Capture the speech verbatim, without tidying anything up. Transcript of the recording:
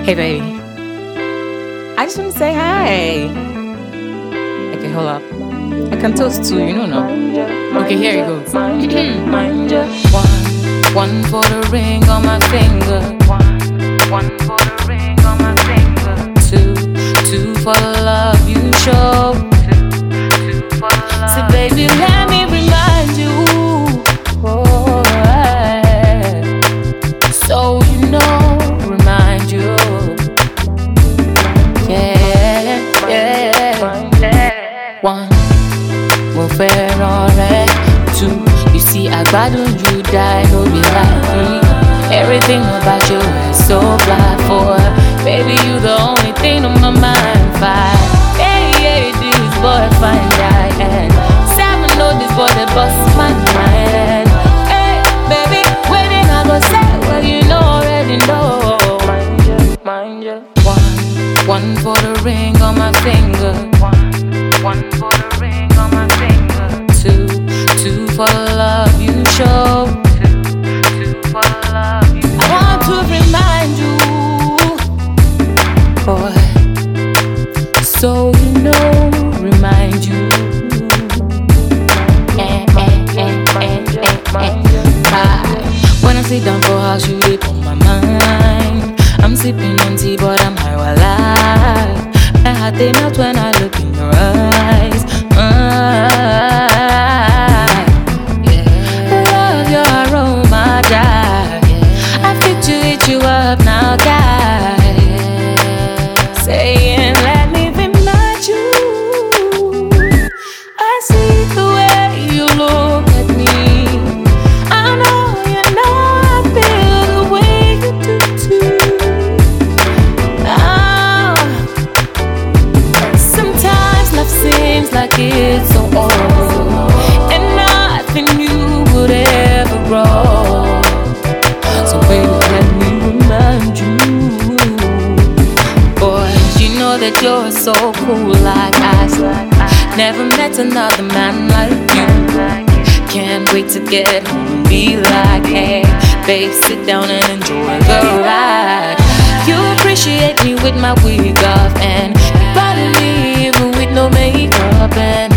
Hey, baby. I just want to say hi. Okay, hold up. I can toast too, you know now. Okay, here it goes. One, one for the ring on my finger. One, one for the ring on my finger. Two, two for the love you show. Two, two for the love. So baby, let me remind you. Oh, yeah. So you know, remind you. Yeah, yeah. One, mo fẹ́ràn rẹ. Two, you see I gbádùn you die, no be like me. Everything about you is so fly. Four, baby you the only thing on my mind. Five, yeah, yeah, this boy fine guy. And seven, know this boy that busts my mind. Hey, baby, waiting I go say, well you know already know. Mind you, mind you. One, one for the ring on my finger. One, one for the ring on my finger. Two, two for the love you show. Two, two for the love you show. I want to remind you, boy, so you know, remind you. Eh, eh, eh, eh, eh, eh. Ah, when I sit down for house, you live on my mind. I'm sipping on tea, but I'm high while alive. My heart they melt when I look in your eyes. Uh, yeah. Love your aroma, die. Yeah. I fit to eat you up now, guy. Yeah. Saying, let me remind you. I see the way you look at me. I know you know I feel the way you do too. Seems like it's so old, and nothing new would ever grow. So baby, let me remind you, boy, you know that you're so cool like ice. Never met another man like you. Can't wait to get home and be like, hey, babe, sit down and enjoy the ride. You appreciate me with my wig off, and you bother me even with no makeup. And